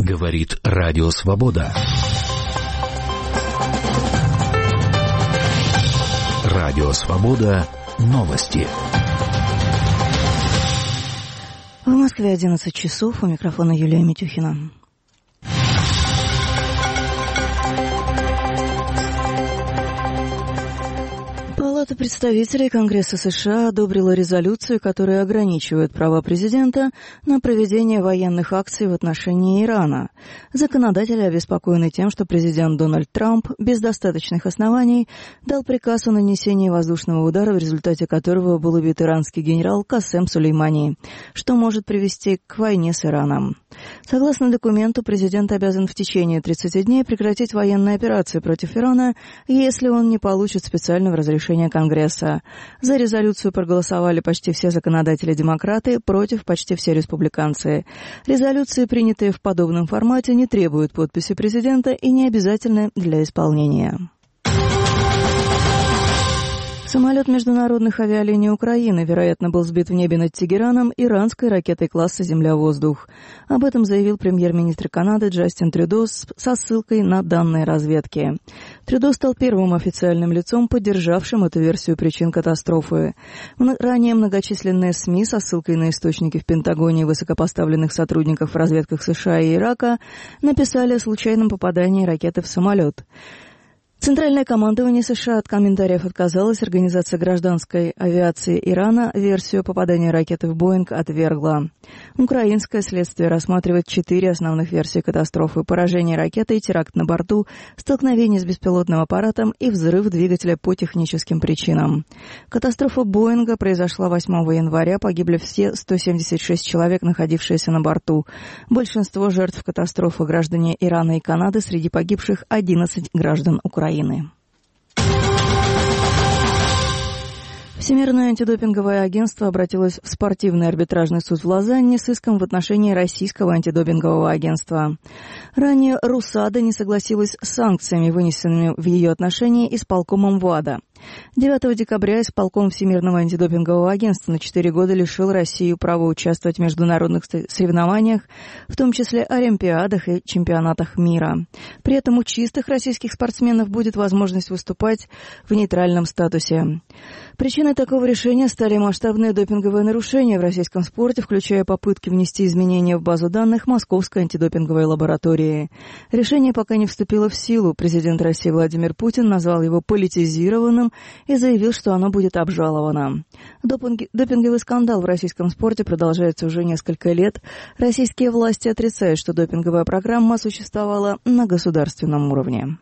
Говорит Радио Свобода. Радио Свобода. Новости. В Москве 11 часов. У микрофона Юлия Митюхина. Палата представителей Конгресса США одобрила резолюцию, которая ограничивает права президента на проведение военных акций в отношении Ирана. Законодатели обеспокоены тем, что президент Дональд Трамп без достаточных оснований дал приказ о нанесении воздушного удара, в результате которого был убит иранский генерал Касем Сулеймани, что может привести к войне с Ираном. Согласно документу, президент обязан в течение 30 дней прекратить военные операции против Ирана, если он не получит специального разрешения Конгресса. За резолюцию проголосовали почти все законодатели-демократы, против почти все республиканцы. Резолюции, принятые в подобном формате, не требуют подписи президента и не обязательны для исполнения. Самолет международных авиалиний Украины, вероятно, был сбит в небе над Тегераном иранской ракетой класса «Земля-воздух». Об этом заявил премьер-министр Канады Джастин Трюдо со ссылкой на данные разведки. Трюдо стал первым официальным лицом, поддержавшим эту версию причин катастрофы. Ранее многочисленные СМИ со ссылкой на источники в Пентагоне и высокопоставленных сотрудников в разведках США и Ирака написали о случайном попадании ракеты в самолет. Центральное командование США от комментариев отказалось, организация гражданской авиации Ирана версию попадания ракеты в Боинг отвергла. Украинское следствие рассматривает 4 основных версии катастрофы: поражение ракетой, теракт на борту, столкновение с беспилотным аппаратом и взрыв двигателя по техническим причинам. Катастрофа Боинга произошла 8 января, погибли все 176 человек, находившиеся на борту. Большинство жертв катастрофы — граждане Ирана и Канады, среди погибших 11 граждан Украины. Всемирное антидопинговое агентство обратилось в спортивный арбитражный суд в Лозанне с иском в отношении российского антидопингового агентства. Ранее РУСАДА не согласилась с санкциями, вынесенными в ее отношении исполкомом ВАДА. 9 декабря исполком Всемирного антидопингового агентства на 4 года лишил Россию права участвовать в международных соревнованиях, в том числе олимпиадах и чемпионатах мира. При этом у чистых российских спортсменов будет возможность выступать в нейтральном статусе. Причиной такого решения стали масштабные допинговые нарушения в российском спорте, включая попытки внести изменения в базу данных Московской антидопинговой лаборатории. Решение пока не вступило в силу. Президент России Владимир Путин назвал его политизированным и заявил, что оно будет обжаловано. Допинговый скандал в российском спорте продолжается уже несколько лет. Российские власти отрицают, что допинговая программа существовала на государственном уровне.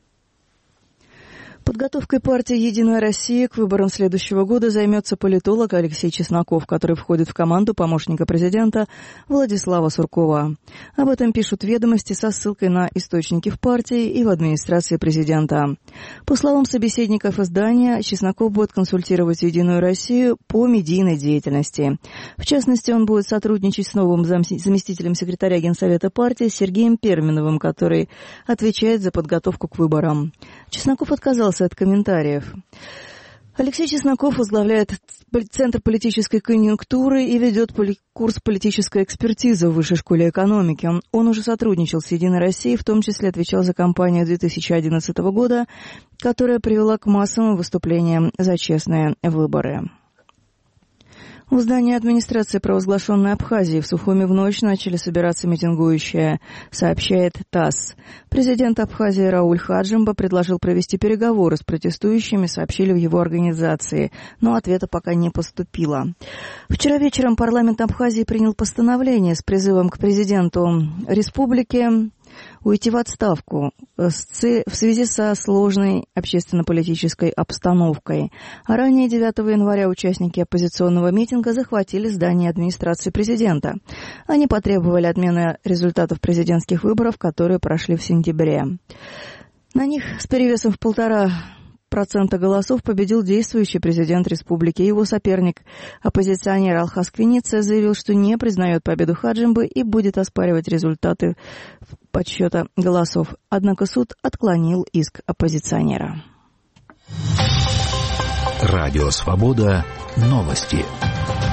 Подготовкой партии «Единая Россия» к выборам следующего года займется политолог Алексей Чесноков, который входит в команду помощника президента Владислава Суркова. Об этом пишут «Ведомости» со ссылкой на источники в партии и в администрации президента. По словам собеседников издания, Чесноков будет консультировать «Единую Россию» по медийной деятельности. В частности, он будет сотрудничать с новым заместителем секретаря Генсовета партии Сергеем Перминовым, который отвечает за подготовку к выборам. Чесноков отказался от комментариев. Алексей Чесноков возглавляет Центр политической конъюнктуры и ведет курс политической экспертизы в Высшей школе экономики. Он уже сотрудничал с «Единой Россией», в том числе отвечал за кампанию 2011 года, которая привела к массовым выступлениям за честные выборы. У здания администрации провозглашенной Абхазии в Сухуми в ночь начали собираться митингующие, сообщает ТАСС. Президент Абхазии Рауль Хаджимба предложил провести переговоры с протестующими, сообщили в его организации, но ответа пока не поступило. Вчера вечером парламент Абхазии принял постановление с призывом к президенту республики уйти в отставку в связи со сложной общественно-политической обстановкой. А ранее 9 января участники оппозиционного митинга захватили здание администрации президента. Они потребовали отмены результатов президентских выборов, которые прошли в сентябре. На них с перевесом в 1,5% голосов победил действующий президент республики. Его соперник, оппозиционер Алхас Квиница, заявил, что не признает победу Хаджимбы и будет оспаривать результаты подсчета голосов. Однако суд отклонил иск оппозиционера. Радио Свобода. Новости.